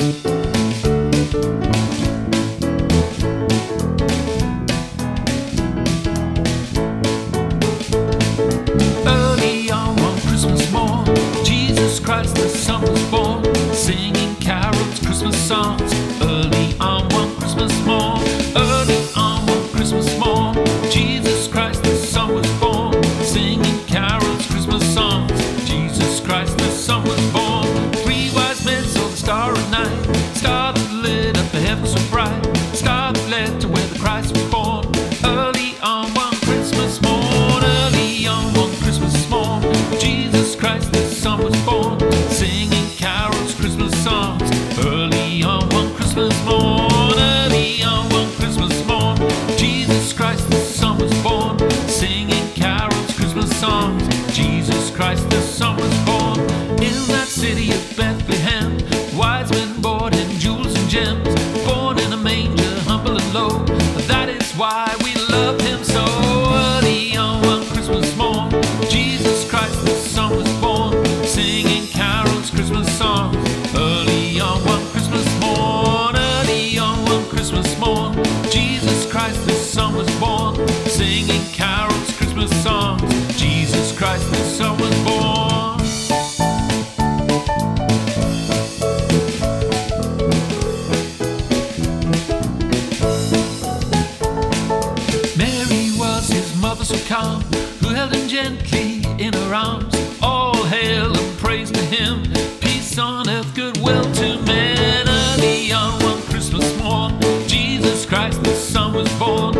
Early on one Christmas morn, Jesus Christ the Son was born, singing carols, Christmas songs. Early on one Christmas morn, early on one Christmas morn, Jesus Christ the Son was born, singing carols, Christmas songs. Jesus Christ the Son was born. Three wise men saw the star at night, star that lit up the heavens so bright, star that led to where the Christ was born. Early on one Christmas morn, early on one Christmas morn, Jesus Christ the Son was born, singing carols, Christmas songs. Early on one Christmas morn, early on one Christmas morn, Jesus Christ the Son was born, singing carols, Christmas songs. Jesus Christ the Son was born in that city of Bethlehem. Wise men bought him jewels and gems, born in a manger, humble and low. That is why we love him so. Early on one Christmas morn, Jesus Christ the Son was born, singing carols, Christmas songs. Early on one Christmas morn, early on one Christmas morn, Jesus Christ the Son was born, singing carols, Christmas songs. Jesus Christ the Son was born. Mary was his mother so calm, who held him gently in her arms. All hail and praise to him, peace on earth, goodwill to men. Early on one Christmas morn, Jesus Christ the Son was born,